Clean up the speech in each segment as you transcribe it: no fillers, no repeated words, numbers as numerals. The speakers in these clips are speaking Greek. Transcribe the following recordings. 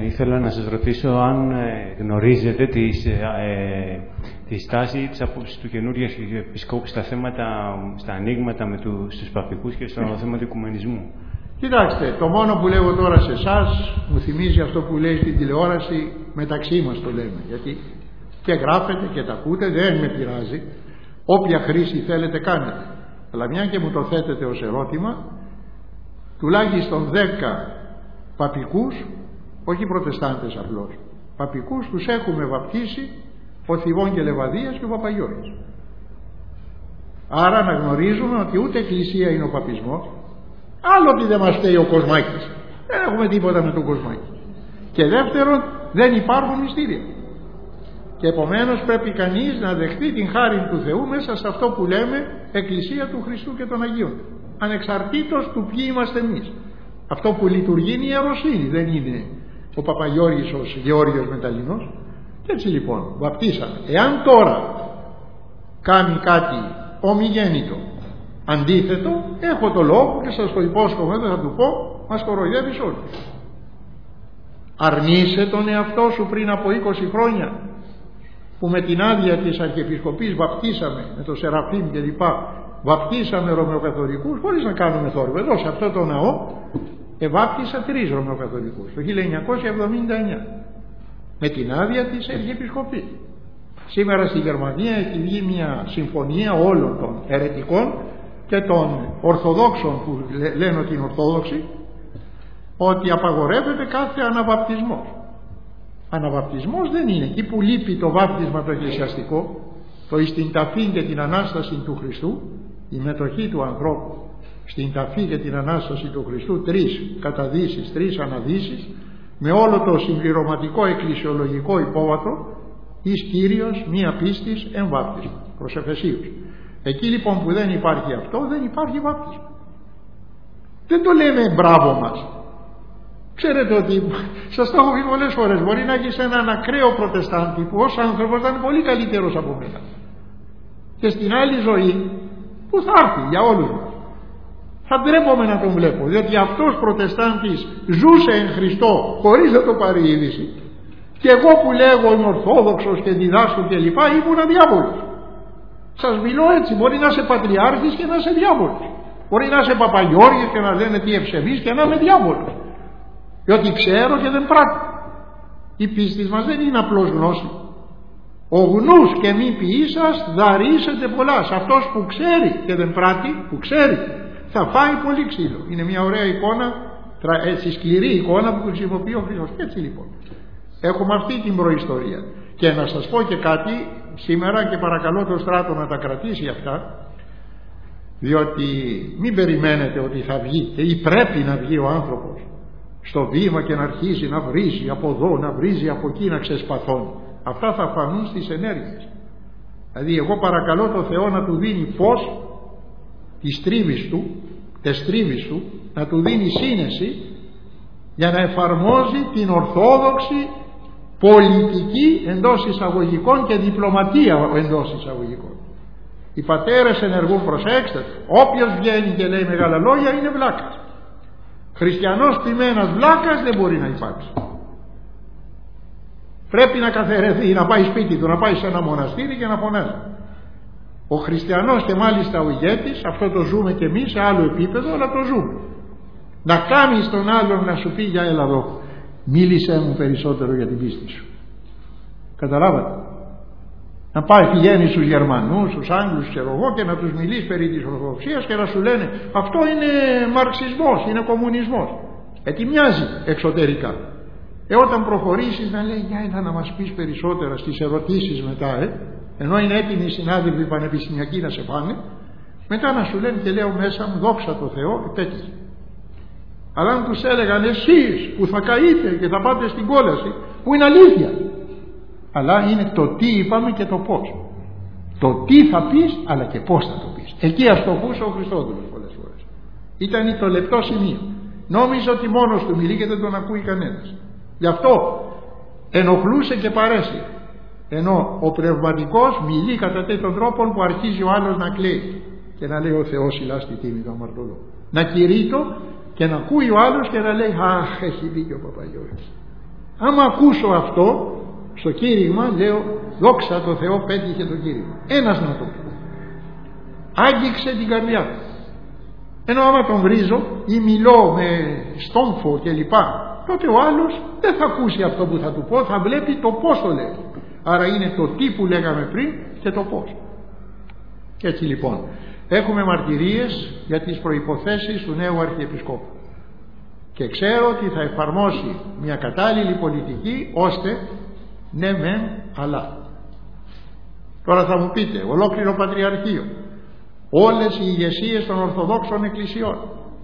Ήθελα να σας ρωτήσω αν γνωρίζετε τη στάση της άποψης του καινούριου Αρχιεπισκόπου στα ανοίγματα στους παπικούς και στο θέμα του οικουμενισμού. Κοιτάξτε, το μόνο που λέω τώρα σε εσάς μου θυμίζει αυτό που λέει στην τηλεόραση, μεταξύ μας το λέμε, γιατί και γράφετε και τα ακούτε, δεν με πειράζει, όποια χρήση θέλετε κάνετε, αλλά μια και μου το θέτετε ως ερώτημα, τουλάχιστον 10 παπικούς, όχι προτεστάντες απλώς, παπικούς τους έχουμε βαπτίσει ο Θηβών και Λεβαδίας και ο Παπαγιώρης. Άρα να γνωρίζουμε ότι ούτε εκκλησία είναι ο παπισμός, άλλο ότι δεν μας φταίει ο Κοσμάκης, δεν έχουμε τίποτα με τον Κοσμάκη, και δεύτερον δεν υπάρχουν μυστήρια, και επομένως πρέπει κανείς να δεχτεί την χάρη του Θεού μέσα σε αυτό που λέμε Εκκλησία του Χριστού και των Αγίων, ανεξαρτήτως του ποιοι είμαστε εμείς. Αυτό που λειτουργεί είναι η ιεροσύνη, δεν είναι ο Παπαγιώρης ως Γεώργιος Μεταλλινός. Και έτσι λοιπόν βαπτίσαμε. Εάν τώρα κάνει κάτι ομιγέννητο αντίθετο, έχω το λόγο και σας το υπόσχομαι, δεν θα του πω, μας κοροϊδεύεις όλοι. Αρνείσαι τον εαυτό σου πριν από 20 χρόνια που με την άδεια της Αρχιεπισκοπής βαπτίσαμε με το Σεραφείμ και λοιπά, βαπτίσαμε Ρωμαιοκαθολικούς χωρίς να κάνουμε θόρυβο. Εδώ σε αυτό το ναό βάπτισα 3 Ρωμαιοκαθολικούς το 1979 με την άδεια της Αρχιεπισκοπής. Σήμερα στη Γερμανία έχει βγει μια συμφωνία όλων των αιρετικών και των Ορθοδόξων που λένε ότι είναι Ορθόδοξοι, ότι απαγορεύεται κάθε αναβαπτισμός. Αναβαπτισμός δεν είναι. Εκεί που λείπει το βάπτισμα το εκκλησιαστικό, το εις την ταφή και την Ανάσταση του Χριστού, η μετοχή του ανθρώπου στην ταφή και την Ανάσταση του Χριστού, 3 καταδύσεις, 3 αναδύσεις, με όλο το συμπληρωματικό εκκλησιολογικό υπόβαθρο, εις Κύριος μία πίστης εν βάπτισμα, προς Εφεσίους. Εκεί λοιπόν που δεν υπάρχει αυτό, δεν υπάρχει βάπτισμα. Δεν το λέμε μπράβο μας. Ξέρετε ότι, σας το έχω πει πολλές φορές, μπορεί να έχεις έναν ακραίο προτεστάντη που ως άνθρωπος θα είναι πολύ καλύτερος από μένα, και στην άλλη ζωή που θα έρθει για όλους μας θα ντρέπομαι να τον βλέπω, διότι αυτός προτεστάντης ζούσε εν Χριστώ χωρίς να το πάρει είδηση, και εγώ που λέγω είμαι Ορθόδοξος και διδάσκω και λοιπά ήμουν διάβολος. Σας μιλώ έτσι, μπορεί να είσαι πατριάρχης και να είσαι διάβολος, μπορεί να είσαι Παπαγιώργης και να λένε τι ευσεβείς και να είμαι διάβολος, διότι ξέρω και δεν πράττω. Η πίστη μας δεν είναι απλώς γνώση. Ο γνούς και μη ποιήσας δαρήσεται πολλά. Σε αυτός που ξέρει και δεν πράττει, που ξέρει, θα φάει πολύ ξύλο. Είναι μια ωραία εικόνα, έτσι σκληρή εικόνα που χρησιμοποιεί ο Χριστός. Έτσι λοιπόν έχουμε αυτή την προϊστορία. Και να σας πω και κάτι σήμερα, και παρακαλώ το Στράτο να τα κρατήσει αυτά, διότι μην περιμένετε ότι θα βγει ή πρέπει να βγει ο άνθρωπος στο βήμα και να αρχίσει να βρίζει από εδώ, να βρίζει από εκεί, να ξεσπαθώνει. Αυτά θα φανούν στις ενέργειες. Δηλαδή εγώ παρακαλώ το Θεό να του δίνει φως της τρίβης του, να του δίνει σύνεση για να εφαρμόζει την ορθόδοξη πολιτική εντός εισαγωγικών και διπλωματία εντός εισαγωγικών. Οι πατέρες ενεργούν, προσέξτε, όποιος βγαίνει και λέει μεγάλα λόγια είναι βλάκας. Χριστιανός ποιμένας βλάκας δεν μπορεί να υπάρξει. Πρέπει να καθαιρεθεί, να πάει σπίτι του, να πάει σε ένα μοναστήρι και να φωνάζει. Ο χριστιανός, και μάλιστα ο ηγέτης, αυτό το ζούμε και εμείς σε άλλο επίπεδο, αλλά το ζούμε. Να κάνει στον άλλον να σου πει για έλα εδώ, μίλησέ μου περισσότερο για την πίστη σου. Καταλάβατε. Να πάει, πηγαίνει στους Γερμανούς, στους Άγγλους, ξέρω εγώ, και να τους μιλήσει περί της Ορθοδοξίας και να σου λένε αυτό είναι μαρξισμός, είναι κομμουνισμός. Τι μοιάζει εξωτερικά. Όταν προχωρήσεις να λέει για έλα να μας πεις περισσότερα στις ερωτήσεις μετά, ενώ είναι έτοιμοι οι συνάδελφοι πανεπιστημιακοί να σε πάνε, μετά να σου λένε και λέω μέσα μου δόξα τω Θεώ, τέτοιοι. Αλλά αν τους έλεγαν εσείς που θα καείτε και θα πάτε στην κόλαση, που είναι αλήθεια, αλλά είναι το τι είπαμε και το πώς, το τι θα πεις αλλά και πώς θα το πεις. Εκεί αστοχούσε ο Χριστόδουλος πολλές φορές. Ήταν το λεπτό σημείο. Νόμιζε ότι μόνος του μιλεί και δεν τον ακούει κανένας. Γι' αυτό ενοχλούσε και παρέσυρε. Ενώ ο πνευματικός μιλεί κατά τέτοιον τρόπο που αρχίζει ο άλλος να κλαίει και να λέει ο Θεός ηλά στη τίμη του αμαρτωλού. Να κηρύττω και να ακούει ο άλλος και να λέει αχ, έχει δίκιο ο Παπαγιώρης. Άμα ακούσω αυτό στο κήρυγμα, λέω δόξα τω Θεώ, πέτυχε το κήρυγμα. Ένας να το πει. Άγγιξε την καρδιά του. Ενώ άμα τον βρίζω ή μιλώ με στόμφο κλπ, τότε ο άλλος δεν θα ακούσει αυτό που θα του πω, θα βλέπει το πώς το λέει. Άρα είναι το τι που λέγαμε πριν και το πώς. Έτσι λοιπόν έχουμε μαρτυρίες για τις προϋποθέσεις του νέου Αρχιεπισκόπου και ξέρω ότι θα εφαρμόσει μια κατάλληλη πολιτική, ώστε ναι μεν αλλά. Τώρα θα μου πείτε, ολόκληρο Πατριαρχείο, όλες οι ηγεσίες των Ορθοδόξων Εκκλησιών,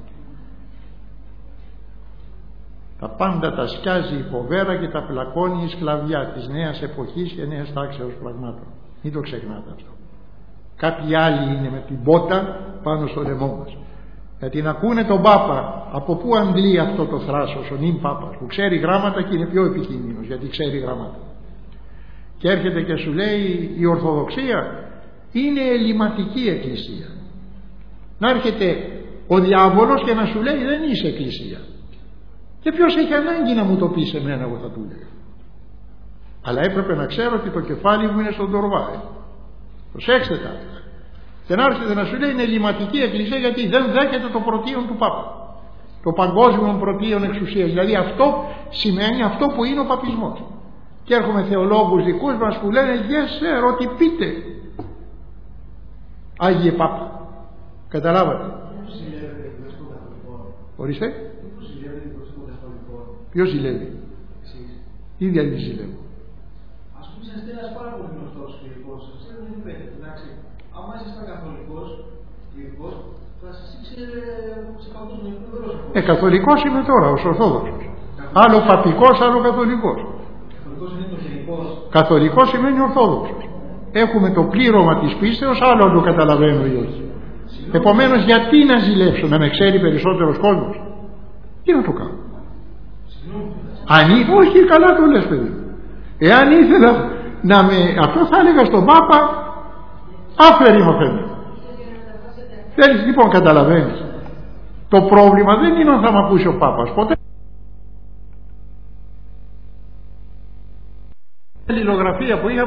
τα πάντα τα σκιάζει η φοβέρα και τα πλακώνει η σκλαβιά της νέας εποχής και νέας τάξεως πραγμάτων. Μην το ξεχνάτε αυτό. Κάποιοι άλλοι είναι με την πότα πάνω στο λαιμό μας. Γιατί να ακούνε τον Πάπα, από πού αντλεί αυτό το θράσος ο νυν Πάπας, που ξέρει γράμματα και είναι πιο επικίνδυνος γιατί ξέρει γράμματα, και έρχεται και σου λέει η Ορθοδοξία είναι ελληματική εκκλησία. Να έρχεται ο διάβολος και να σου λέει δεν είσαι εκκλησία. Και ποιος έχει ανάγκη να μου το πει σε μένα, εγώ θα του λέω. Αλλά έπρεπε να ξέρω ότι το κεφάλι μου είναι στον τορβά. Προσέξτε τα. Και να έρχεται να σου λέει είναι ελληματική εκκλησία γιατί δεν δέχεται το πρωτείον του Πάπα, το παγκόσμιο πρωτείον εξουσίας. Δηλαδή αυτό σημαίνει αυτό που είναι ο παπισμός. Και έρχομαι θεολόγους δικούς μας που λένε yes sir, ό,τι πείτε Άγιε Πάπα. Καταλάβατε? Ορίστε. Ποιος ζηλεύει? Τι δηλαδή ζηλεύω? Ας πούμε είσαστε ένας πάρα πολύ γνωστός κληρικός. Σας δεν πέτετε, εντάξει. Άμα ήσασταν καθολικός κληρικός, θα σας ήξερε σε παγκόσμιο επίπεδο. Καθολικός είμαι τώρα, ως Ορθόδοξος. Άλλο παπικός, άλλο καθολικός. Καθολικός είναι το κληρικός. Καθολικός σημαίνει Ορθόδοξος. Έχουμε το πλήρωμα της πίστεως, άλλο αν το καταλαβαίνω ή όχι. Επομένως γιατί να ζηλέψω, να με ξέρει περισσότερος κόσμος? Τι να το κάνω? Όχι, καλά το λες παιδί. Εάν ήθελα να με... αυτό θα έλεγα στον Πάπα άφερη μαθαίνει. Θέλεις λοιπόν, καταλαβαίνεις, το πρόβλημα δεν είναι αν θα μ' ακούσει ο Πάπας ποτέ. Η λιλογραφία που είχα